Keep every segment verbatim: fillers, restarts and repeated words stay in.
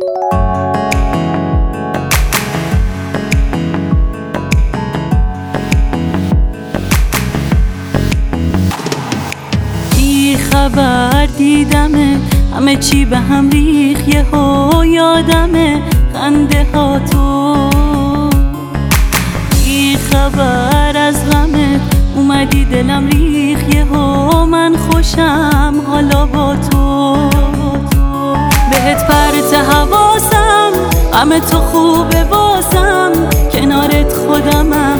خبر دیدمه همه چی به هم ریخ، یه ها یادمه خنده ها تو. بی خبر از غمت اومدی دلم ریخ، یه ها من خوشم حالا با تو. بهت پرت حواسم، غم تو خوبه واسم، کنارت خودمم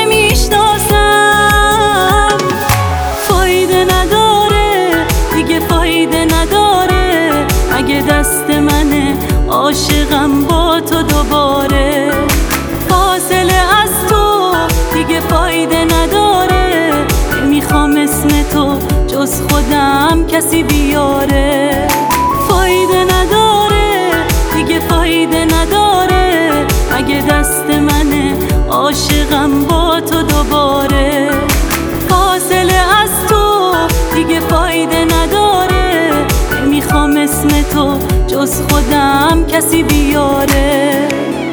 نمیشناسم. فایده نداره دیگه، فایده نداره، مگه دست منه عاشقم با تو دوباره. فاصله از تو دیگه فایده نداره، نمیخوام اسم تو جز خودم کسی بیاره. فایده نداره دیگه، فایده نداره، مگه دست منه عاشقم با تو دوباره. فاصله از تو دیگه فایده نداره، نمیخوام اسم تو جز خودم کسی بیاره.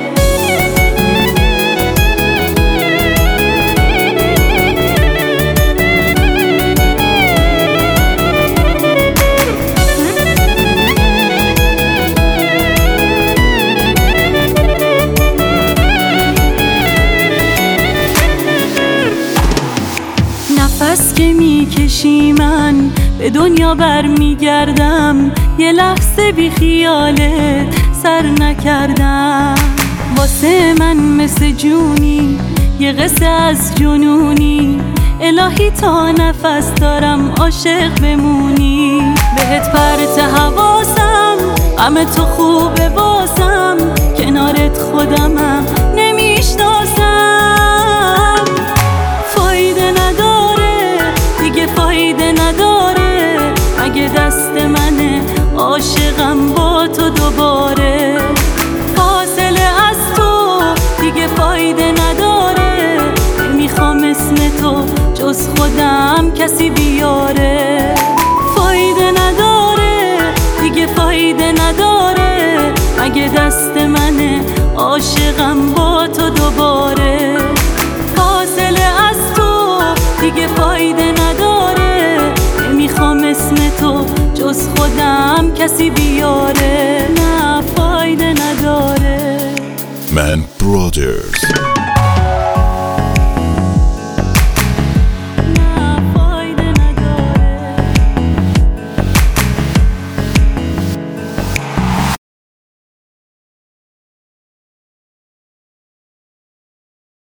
نفس که میکشی من به دنیا برمیگردم، یه لحظه بی خیالت سر نکردم. واسه من مثل جونی، یه قصه از جنونی، الهی تا نفس دارم عاشق بمونی. بهت پرت حواسم، غم تو خوبه واسم، کنارت خودمم نمیشناسم. فایده نداره دیگه، فایده نداره، مگه دست منه عاشقم با تو دوباره. فاصله از تو دیگه فایده نداره، نمیخوام اسم تو جز خودم کسی بیاره. فایده نداره دیگه، فایده نداره، مگه دست منه عاشقم با تو دوباره. فاصله از تو دیگه فایده نداره، نمیخوام اسم تو جز خودم کسی بیاره. نه فایده نداره. من برادرز.